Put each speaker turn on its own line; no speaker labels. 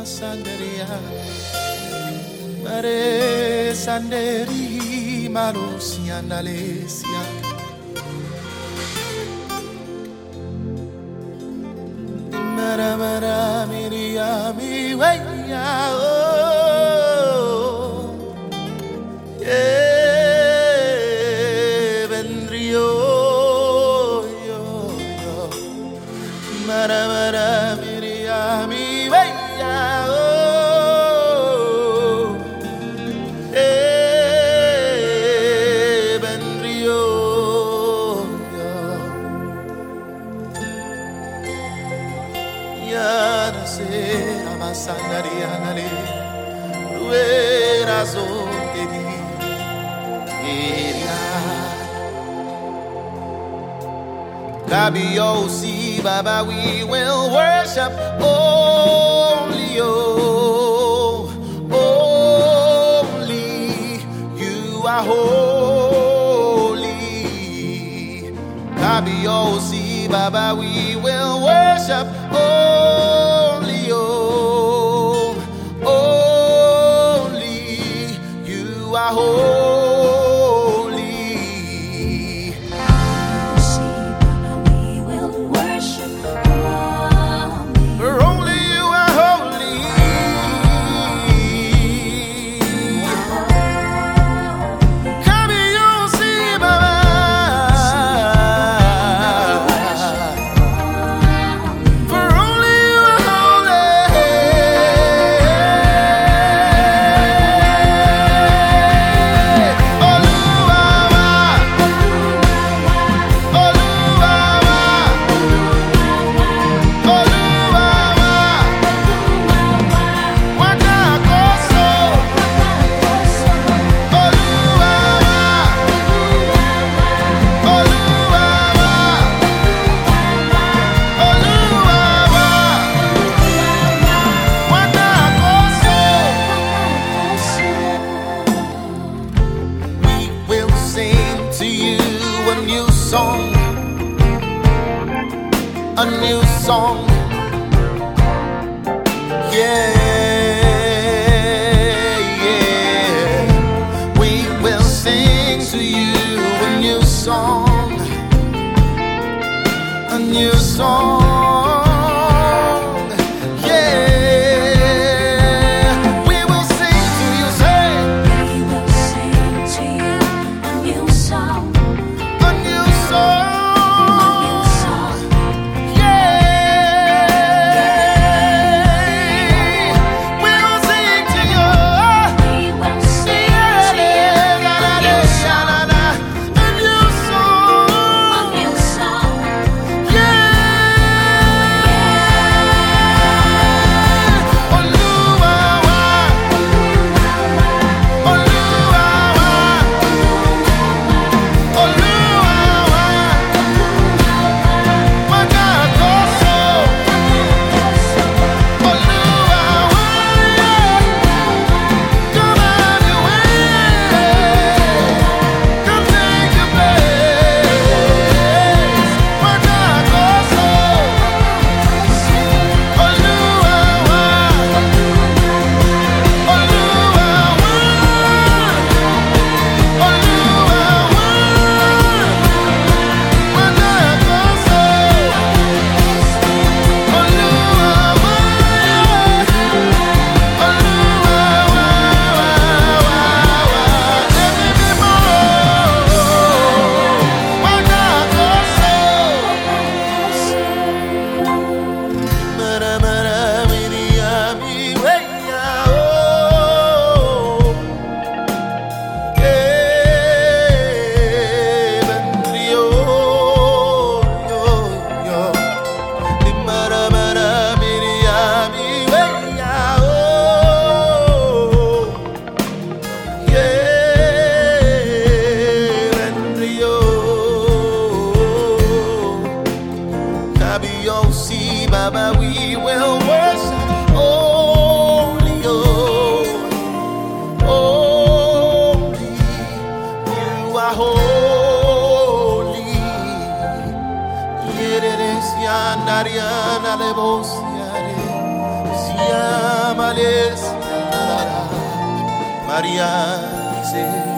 Sanderia, Mare Sanderi, Malusia, Nalesia. Mara Mara Miriami, Waya, oh, yeah, Vendrio, yo, Mara Mara Miriami, Waya, oh, yeah, Vendrio, Yana se amasandaria nale, ruera zonderi, elia. Kabio si Baba, we will worship only you, only you are holy. Kabio si Baba, we will worship only you, only you are holy. For only you are holy. Come you see Baba. For only you are holy. Oluwawa, Oluwawa, Oluwawa, Wakakoso. Oluwawa, Oluwawa, Oluwawa, Wakakoso. We will sing to you a new song, a new song. Yeah, yeah. We will sing to you a new song, a new song. Yeah, we will sing to you, say, a new song. Yeah, we will sing to you. A new song. Ariana le vos Maria,